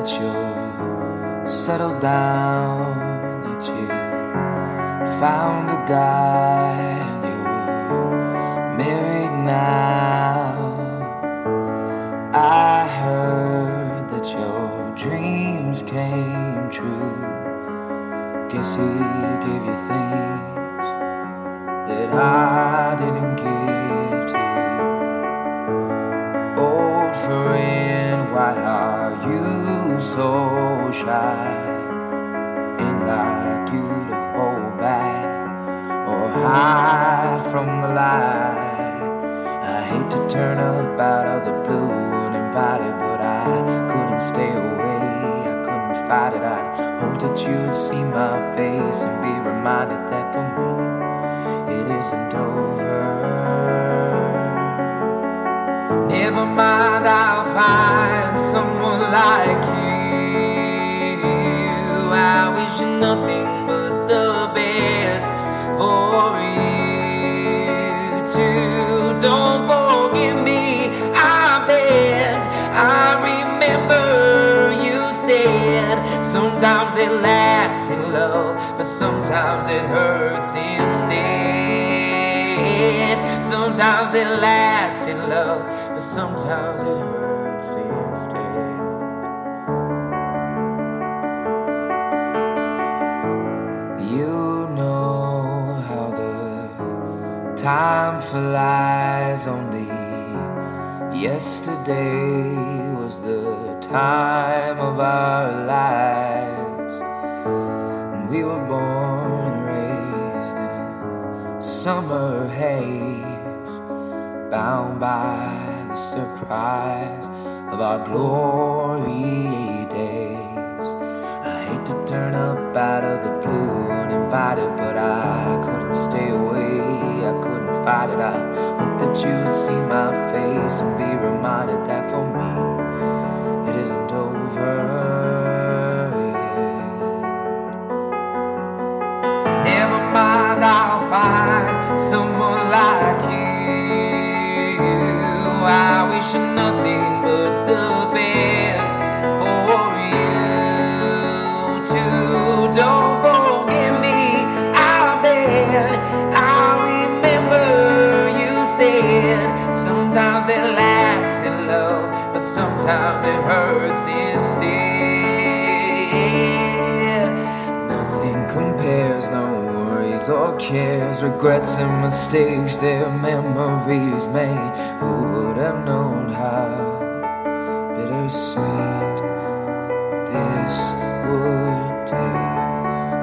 that you're settled down, that you found a guy and you're married now. I heard that your dreams came true. Guess he gave you things that I didn't give to you. Old friend, why are you so shy? Ain't like you to hold back or hide from the light. I hate to turn up out of the blue uninvited, but I couldn't stay away, I couldn't fight it. I hope that you'd see my face and be reminded that for me it isn't over. Never mind, I'll find someone like you. I wish you nothing but the best for you too. Don't forgive me, I bet. I remember you said sometimes it lasts in love, but sometimes it hurts instead. Sometimes it lasts in love, but sometimes it hurts instead. You know how the time flies. Only yesterday was the time of our lives, and we were born and raised in a summer haze, bound by the surprise of our glory days. I hate to turn up out of the blue uninvited, but I couldn't stay away, I couldn't fight it. I hope that you'd see my face and be reminded that for me it isn't over yet. Never mind, I'll find someone like you. I wish you nothing but the best for you too. Don't forgive me, I bet. I remember you said sometimes it lasts in love, but sometimes it hurts instead. Nothing compares, no worries or cares, regrets and mistakes, their memories made. Who would have known how bittersweet this would taste?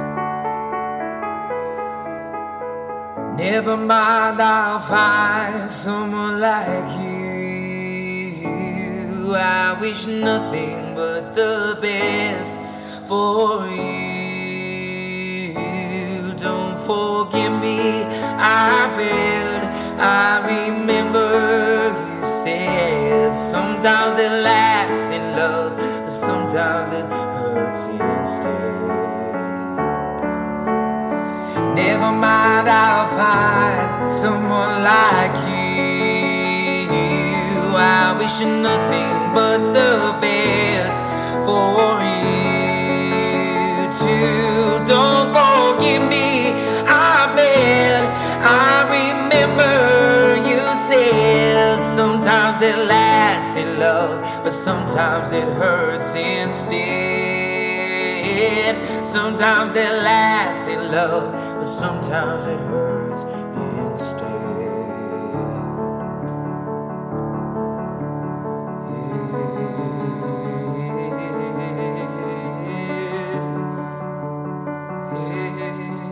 Never mind, I'll find someone like you. I wish nothing but the best for you. Don't forgive me, I bet. I remember you said sometimes it lasts in love, but sometimes it hurts instead. Never mind, I'll find someone like you. I wish you nothing but the best for you too. Don't forgive me, I bet. I remember you said sometimes it lasts in love, but sometimes it hurts instead. Sometimes it lasts in love, but sometimes it hurts instead. Yeah.